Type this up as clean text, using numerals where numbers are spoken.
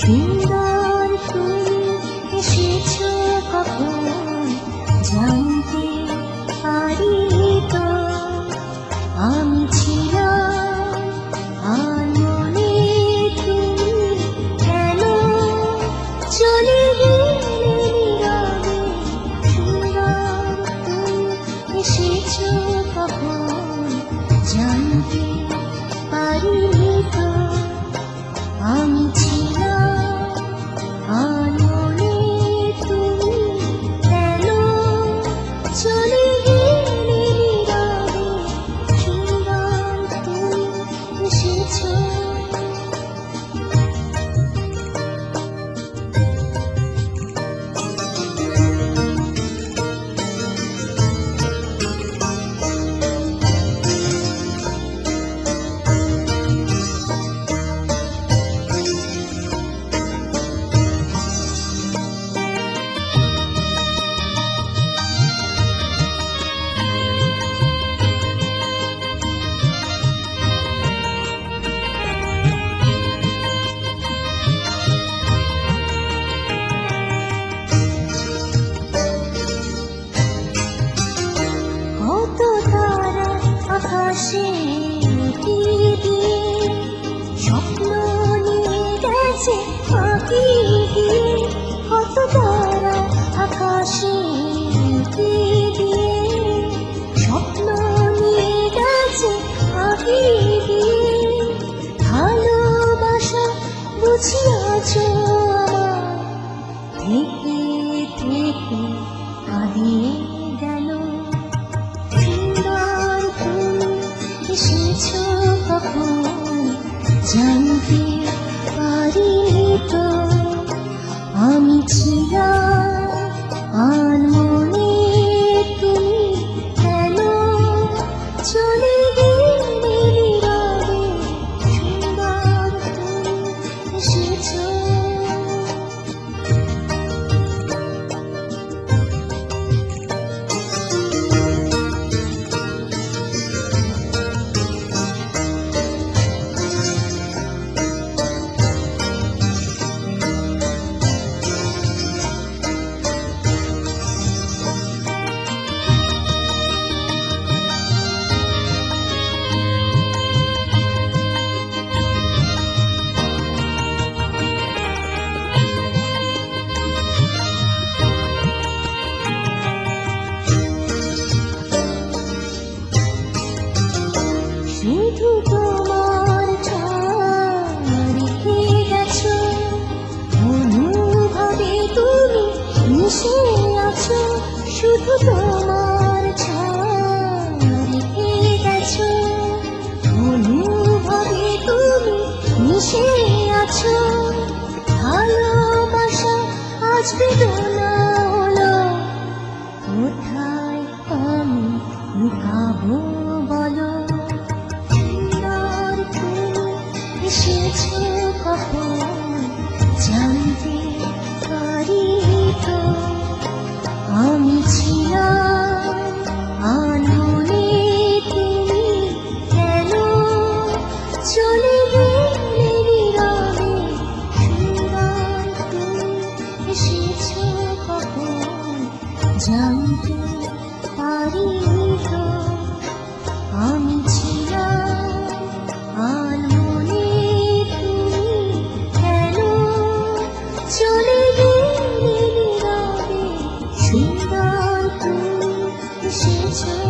সুন্দর তুমি এসেছো কখন জানতে পারি তো আমি ছিলাম আনমনে তুমি কেন চলে গেলে নীরবে সুন্দর তুমি এসেছো কখন জানতে পারি তো আমি ছিলাম আনমনে তুমি কেন চলে গেলে নীরবে সুন্দর তুমি এসেছো কত তারা আকাশে উঠিয়ে দিয়ে স্বপ্ন নিয়ে গেছে ফাঁকি দিয়ে কত তারা আকাশে উঠিয়ে দিয়ে স্বপ্ন নিয়ে গেছে ফাঁকি দিয়ে ভালোবাসা বুঝিয়াছো আমার থেকে থেকে কাঁদিয়ে গেল এসেছো কখন জানতে পারি তো আমি ছিলাম আনমনে তুমি কেন চলে গেলে নীরবে সুন্দর তুমি এসেছো শুধু তোমার ছায়া রেখে গেছো অনুভবে তুমি মিশে আছো শুধু তোমার ছায়া রেখে গেছো অনুভবে তুমি মিশে আছো ভালোবাসা আজ বেদনা হলো কোথায় আমি লুকাবো বলো এসেছো কখন জানতে পারি তো আমি ছিলাম আনমনে তুমি কেন চলে গেলে নীরবে সুন্দর তুমি এসেছো কখন জানতে পারি তো আমি ছিলাম আনমনে তুমি কেন চলে গেলে নীরবে সুন্দর তুমি এসেছো।